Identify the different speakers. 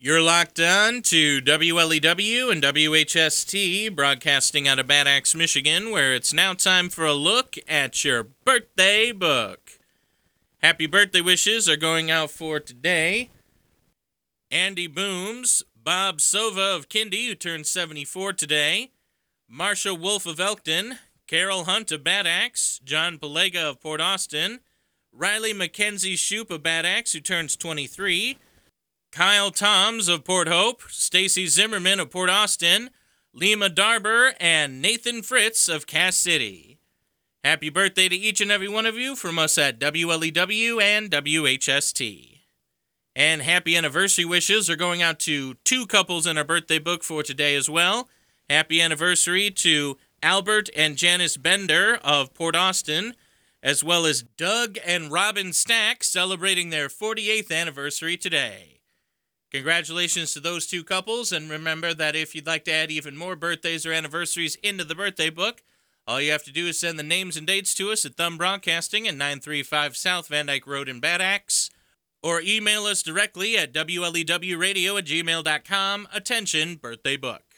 Speaker 1: You're locked on to WLEW and WHST, broadcasting out of Bad Axe, Michigan, where it's now time for a look at your birthday book. Happy birthday wishes are going out for today. Andy Booms, Bob Sova of Kindy, who turned 74 today, Marsha Wolf of Elkton, Carol Hunt of Bad Axe, John Palega of Port Austin, Riley Mackenzie Shoup of Bad Axe, who turns 23, Kyle Toms of Port Hope, Stacy Zimmerman of Port Austin, Lima Darber, and Nathan Fritz of Cass City. Happy birthday to each and every one of you from us at WLEW and WHST. And happy anniversary wishes are going out to two couples in our birthday book for today as well. Happy anniversary to Albert and Janice Bender of Port Austin, as well as Doug and Robin Stack celebrating their 48th anniversary today. Congratulations to those two couples, and remember that if you'd like to add even more birthdays or anniversaries into the birthday book, all you have to do is send the names and dates to us at Thumb Broadcasting at 935 South Van Dyke Road in Bad Axe, or email us directly at WLEWradio@gmail.com. Attention, birthday book.